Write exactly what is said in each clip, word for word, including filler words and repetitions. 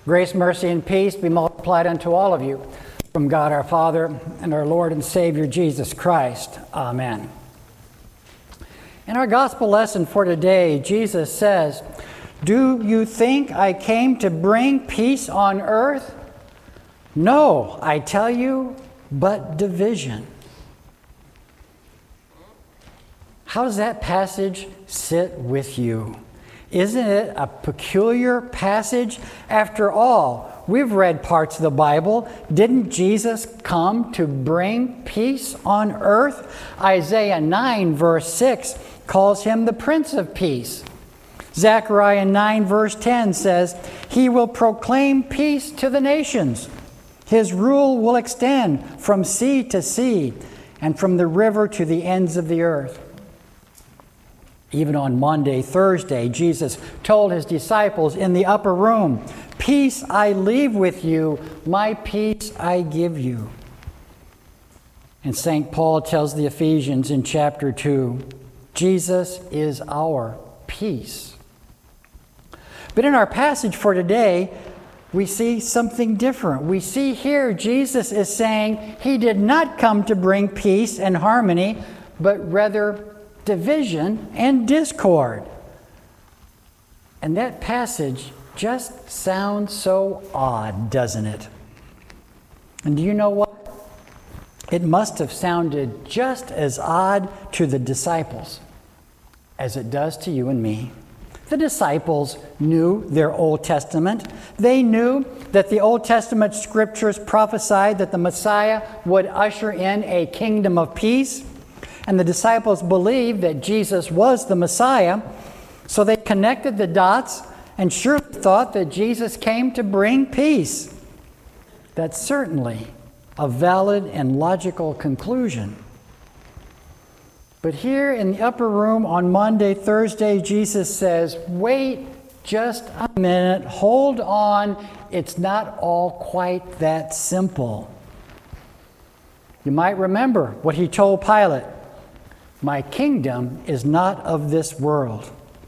Grace, mercy, and peace be multiplied unto all of you from God our Father and our Lord and Savior Jesus Christ. Amen. In our gospel lesson for today, Jesus says, "Do you think I came to bring peace on earth? No, I tell you, but division." How does that passage sit with you? Isn't it a peculiar passage? After all, we've read parts of the Bible. Didn't Jesus come to bring peace on earth? Isaiah nine verse six calls him the Prince of Peace. Zechariah nine verse ten says, "He will proclaim peace to the nations. His rule will extend from sea to sea and from the river to the ends of the earth." Even on Monday, Thursday, Jesus told his disciples in the upper room, "Peace I leave with you, my peace I give you." And Saint Paul tells the Ephesians in chapter two, Jesus is our peace. But in our passage for today, we see something different. We see here Jesus is saying he did not come to bring peace and harmony, but rather division and discord. And that passage just sounds so odd, doesn't it? And do you know what? It must have sounded just as odd to the disciples as it does to you and me. The disciples knew their Old Testament. They knew that the Old Testament scriptures prophesied that the Messiah would usher in a kingdom of peace. And the disciples believed that Jesus was the Messiah, so they connected the dots and surely thought that Jesus came to bring peace. That's certainly a valid and logical conclusion. But here in the upper room on Monday, Thursday, Jesus says, wait just a minute, hold on, it's not all quite that simple. You might remember what he told Pilate. My kingdom is not of this world.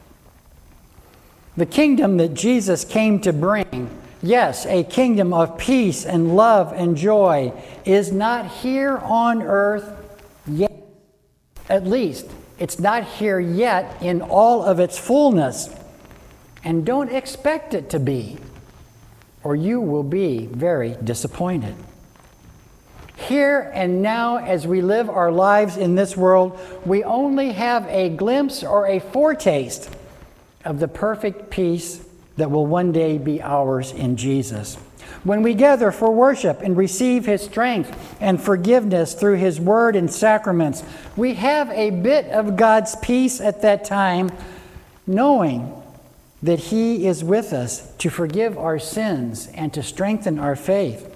The kingdom that Jesus came to bring, yes, a kingdom of peace and love and joy, is not here on earth yet. At least, it's not here yet in all of its fullness. And don't expect it to be, or you will be very disappointed. Here and now, as we live our lives in this world, we only have a glimpse or a foretaste of the perfect peace that will one day be ours in Jesus. When we gather for worship and receive his strength and forgiveness through his word and sacraments, we have a bit of God's peace at that time, knowing that he is with us to forgive our sins and to strengthen our faith.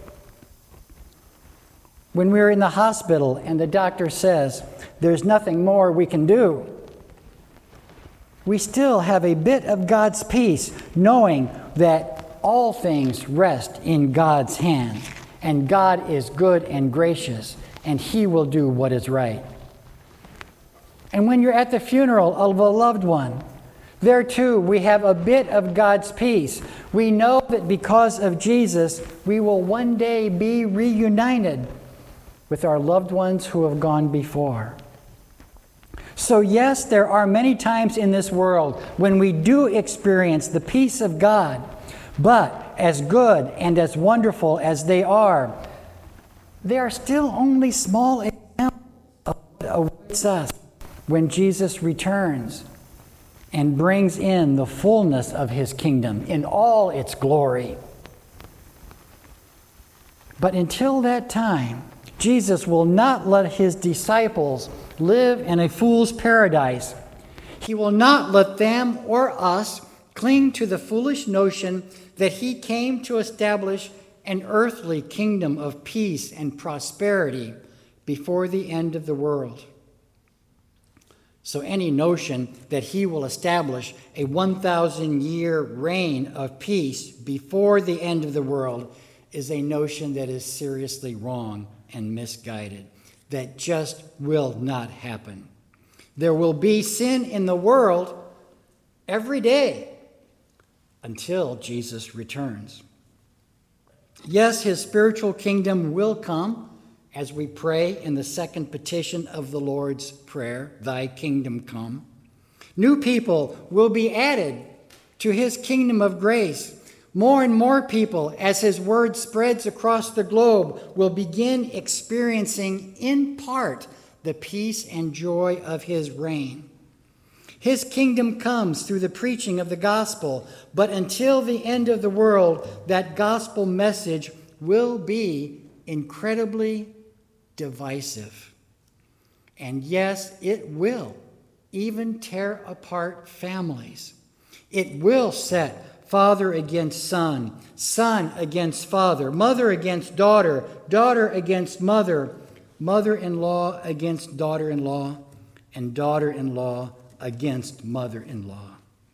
When we're in the hospital and the doctor says there's nothing more we can do, we still have a bit of God's peace, knowing that all things rest in God's hand, and God is good and gracious, and he will do what is right. And when you're at the funeral of a loved one, there too we have a bit of God's peace. We know that because of Jesus, we will one day be reunited with our loved ones who have gone before. So yes, there are many times in this world when we do experience the peace of God, but as good and as wonderful as they are, they are still only small examples of what awaits us when Jesus returns and brings in the fullness of his kingdom in all its glory. But until that time, Jesus will not let his disciples live in a fool's paradise. He will not let them or us cling to the foolish notion that he came to establish an earthly kingdom of peace and prosperity before the end of the world. So any notion that he will establish a one thousand year reign of peace before the end of the world is a notion that is seriously wrong and misguided. That just will not happen. There will be sin in the world every day until Jesus returns. Yes, his spiritual kingdom will come as we pray in the second petition of the Lord's Prayer, thy kingdom come. New people will be added to his kingdom of grace. More and more people, as his word spreads across the globe, will begin experiencing in part the peace and joy of his reign. His kingdom comes through the preaching of the gospel, but until the end of the world, that gospel message will be incredibly divisive. And yes, it will even tear apart families. It will set father against son, son against father, mother against daughter, daughter against mother, mother-in-law against daughter-in-law, and daughter-in-law against mother-in-law.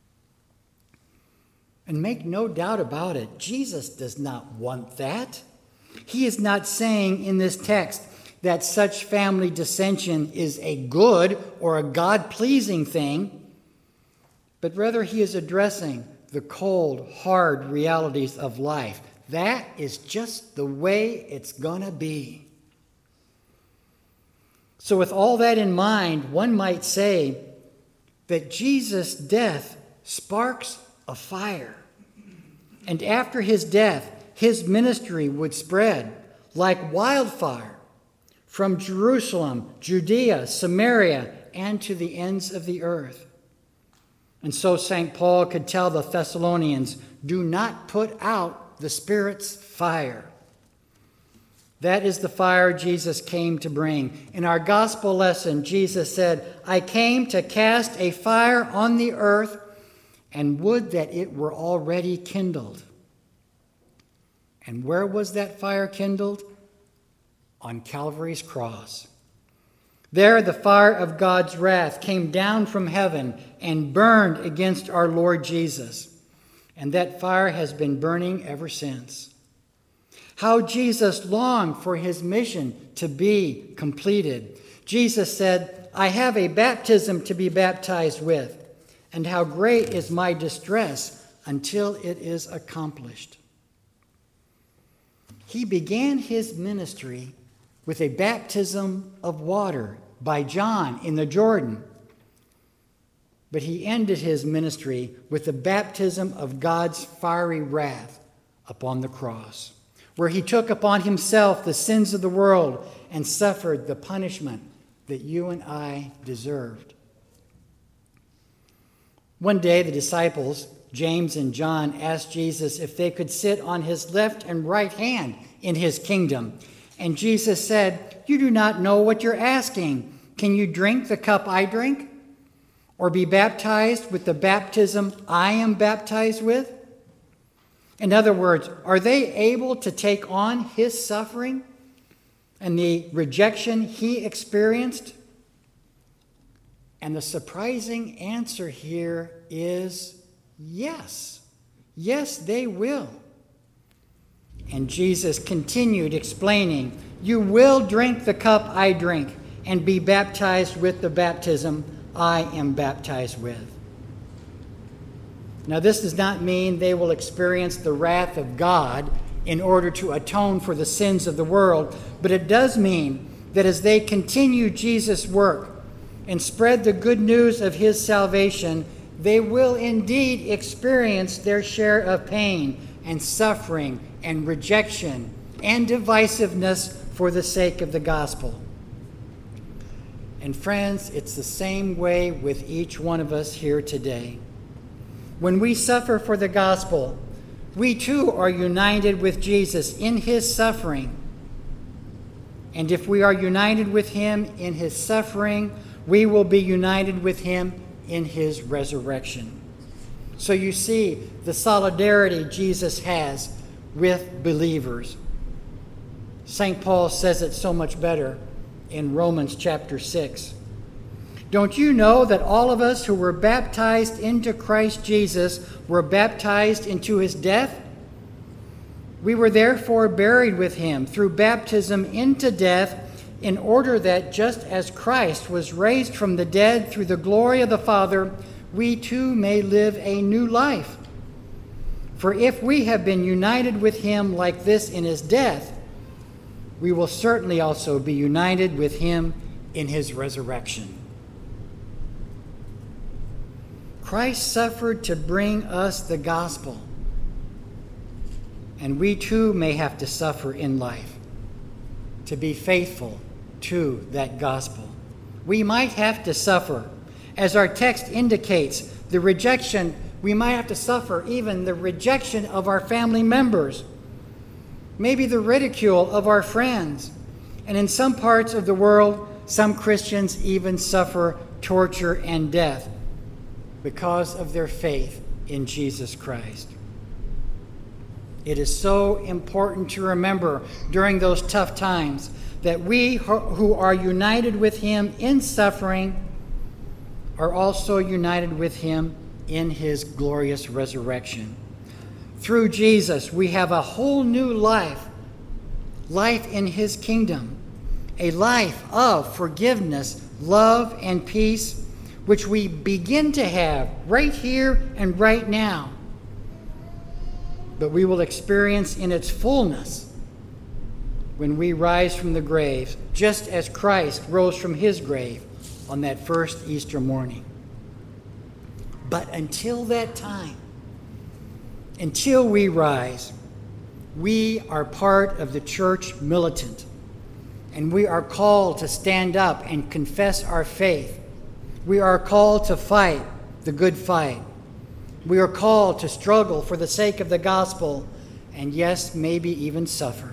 And make no doubt about it, Jesus does not want that. He is not saying in this text that such family dissension is a good or a God-pleasing thing, but rather he is addressing the cold, hard realities of life. That is just the way it's gonna be. So with all that in mind, one might say that Jesus' death sparks a fire. And after his death, his ministry would spread like wildfire from Jerusalem, Judea, Samaria, and to the ends of the earth. And so Saint Paul could tell the Thessalonians, do not put out the Spirit's fire. That is the fire Jesus came to bring. In our gospel lesson, Jesus said, I came to cast a fire on the earth, and would that it were already kindled. And where was that fire kindled? On Calvary's cross. There the fire of God's wrath came down from heaven and burned against our Lord Jesus. And that fire has been burning ever since. How Jesus longed for his mission to be completed. Jesus said, I have a baptism to be baptized with, and how great is my distress until it is accomplished. He began his ministry with a baptism of water by John in the Jordan. But he ended his ministry with the baptism of God's fiery wrath upon the cross, where he took upon himself the sins of the world and suffered the punishment that you and I deserved. One day, the disciples, James and John, asked Jesus if they could sit on his left and right hand in his kingdom. And Jesus said, you do not know what you're asking. Can you drink the cup I drink? Or be baptized with the baptism I am baptized with? In other words, are they able to take on his suffering and the rejection he experienced? And the surprising answer here is yes. Yes, they will. And Jesus continued explaining, you will drink the cup I drink and be baptized with the baptism I am baptized with. Now, this does not mean they will experience the wrath of God in order to atone for the sins of the world, but it does mean that as they continue Jesus' work and spread the good news of his salvation, they will indeed experience their share of pain and suffering and rejection and divisiveness for the sake of the gospel. And friends, it's the same way with each one of us here today. When we suffer for the gospel, we too are united with Jesus in his suffering. And if we are united with him in his suffering, we will be united with him in his resurrection. So you see the solidarity Jesus has with believers. Saint Paul says it so much better in Romans chapter six. Don't you know that all of us who were baptized into Christ Jesus were baptized into his death? We were therefore buried with him through baptism into death, in order that just as Christ was raised from the dead through the glory of the Father, we too may live a new life. For if we have been united with him like this in his death, we will certainly also be united with him in his resurrection. Christ suffered to bring us the gospel, and we too may have to suffer in life to be faithful to that gospel. We might have to suffer, as our text indicates, the rejection. We might have to suffer even the rejection of our family members, maybe the ridicule of our friends, and in some parts of the world, some Christians even suffer torture and death because of their faith in Jesus Christ. It is so important to remember during those tough times that we who are united with him in suffering are also united with him in his glorious resurrection. Through Jesus, we have a whole new life, life in his kingdom, a life of forgiveness, love, and peace, which we begin to have right here and right now. But we will experience in its fullness when we rise from the grave, just as Christ rose from his grave on that first Easter morning. But until that time, until we rise, we are part of the church militant, and we are called to stand up and confess our faith. We are called to fight the good fight. We are called to struggle for the sake of the gospel, and yes, maybe even suffer.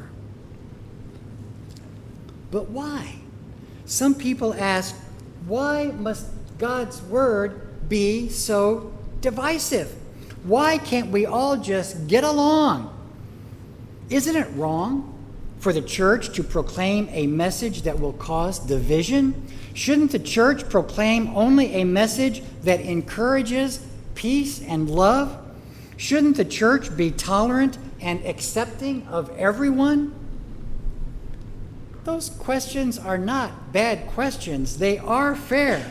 But why? Some people ask, why must God's word be so divisive? Why can't we all just get along? Isn't it wrong for the church to proclaim a message that will cause division? Shouldn't the church proclaim only a message that encourages peace and love? Shouldn't the church be tolerant and accepting of everyone? Those questions are not bad questions. They are fair.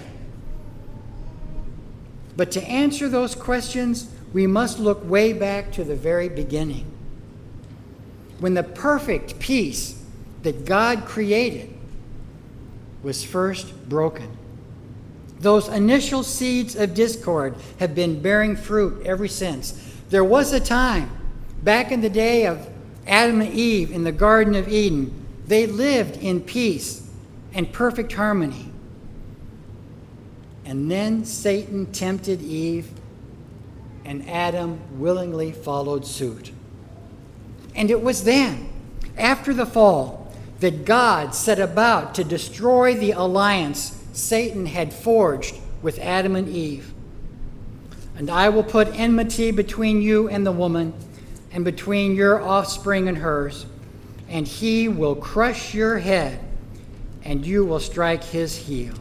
But to answer those questions, we must look way back to the very beginning, when the perfect peace that God created was first broken. Those initial seeds of discord have been bearing fruit ever since. There was a time, back in the day of Adam and Eve in the Garden of Eden, they lived in peace and perfect harmony. And then Satan tempted Eve, and Adam willingly followed suit. And it was then, after the fall, that God set about to destroy the alliance Satan had forged with Adam and Eve. And I will put enmity between you and the woman, and between your offspring and hers, and he will crush your head, and you will strike his heel.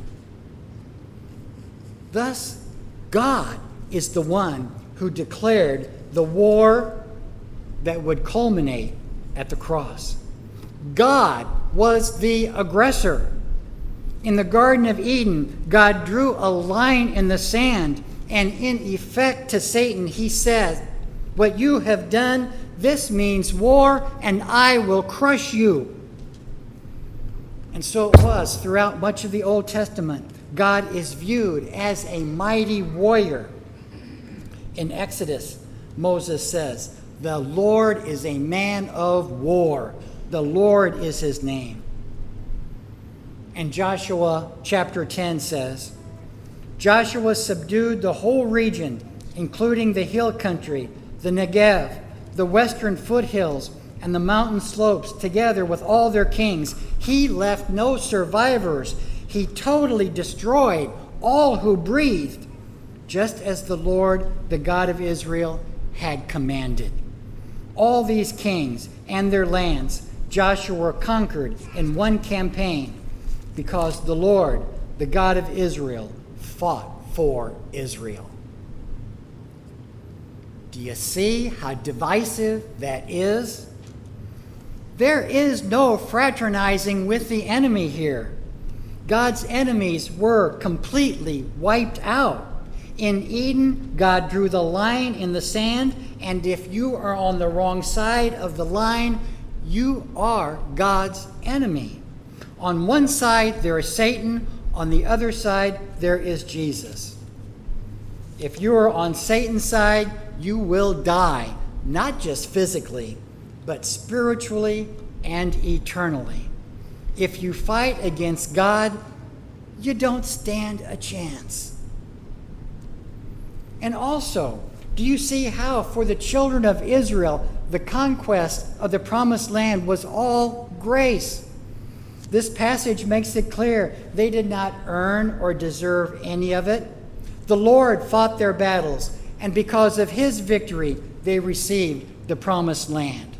Thus, God is the one who declared the war that would culminate at the cross. God was the aggressor. In the Garden of Eden, God drew a line in the sand, and in effect to Satan, he said, "What you have done, this means war, and I will crush you." And so it was throughout much of the Old Testament. God is viewed as a mighty warrior. In Exodus, Moses says, "The Lord is a man of war. The Lord is his name." And Joshua chapter ten says, "Joshua subdued the whole region, including the hill country, the Negev, the western foothills, and the mountain slopes, together with all their kings. He left no survivors. He totally destroyed all who breathed, just as the Lord, the God of Israel, had commanded." All these kings and their lands Joshua conquered in one campaign, because the Lord, the God of Israel, fought for Israel. Do you see how divisive that is? There is no fraternizing with the enemy here. God's enemies were completely wiped out. In Eden, God drew the line in the sand, and if you are on the wrong side of the line, you are God's enemy. On one side, there is Satan. On the other side, there is Jesus. If you are on Satan's side, you will die, not just physically, but spiritually and eternally. If you fight against God, you don't stand a chance. And also, do you see how for the children of Israel, the conquest of the promised land was all grace? This passage makes it clear they did not earn or deserve any of it. The Lord fought their battles, and because of his victory, they received the promised land.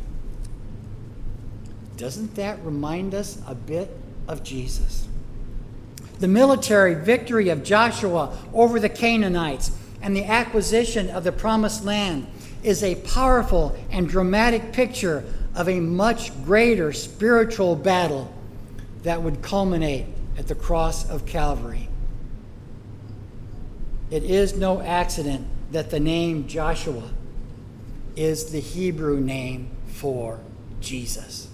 Doesn't that remind us a bit of Jesus? The military victory of Joshua over the Canaanites and the acquisition of the promised land is a powerful and dramatic picture of a much greater spiritual battle that would culminate at the cross of Calvary. It is no accident that the name Joshua is the Hebrew name for Jesus.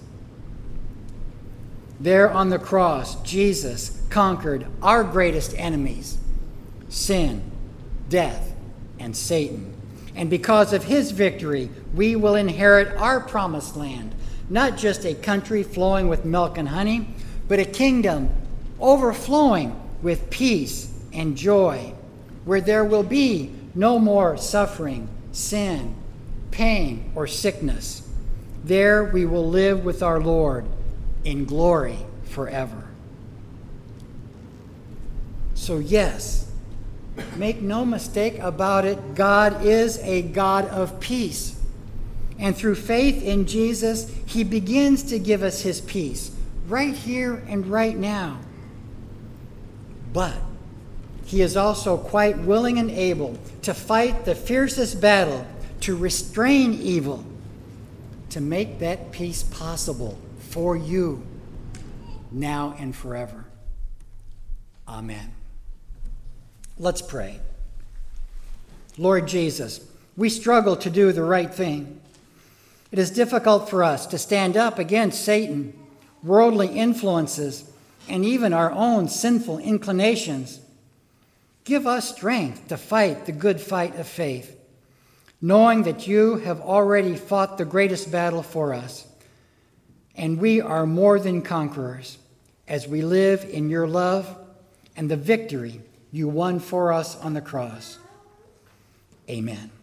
There on the cross, Jesus conquered our greatest enemies, sin, death, and Satan. And because of his victory, we will inherit our promised land, not just a country flowing with milk and honey, but a kingdom overflowing with peace and joy, where there will be no more suffering, sin, pain, or sickness. There we will live with our Lord in glory forever. So yes, make no mistake about it, God is a God of peace. And through faith in Jesus, he begins to give us his peace right here and right now. But he is also quite willing and able to fight the fiercest battle, to restrain evil, to make that peace possible for you now and forever. Amen. Let's pray. Lord Jesus, we struggle to do the right thing. It is difficult for us to stand up against Satan, worldly influences, and even our own sinful inclinations. Give us strength to fight the good fight of faith, knowing that you have already fought the greatest battle for us, and we are more than conquerors as we live in your love and the victory you won for us on the cross. Amen.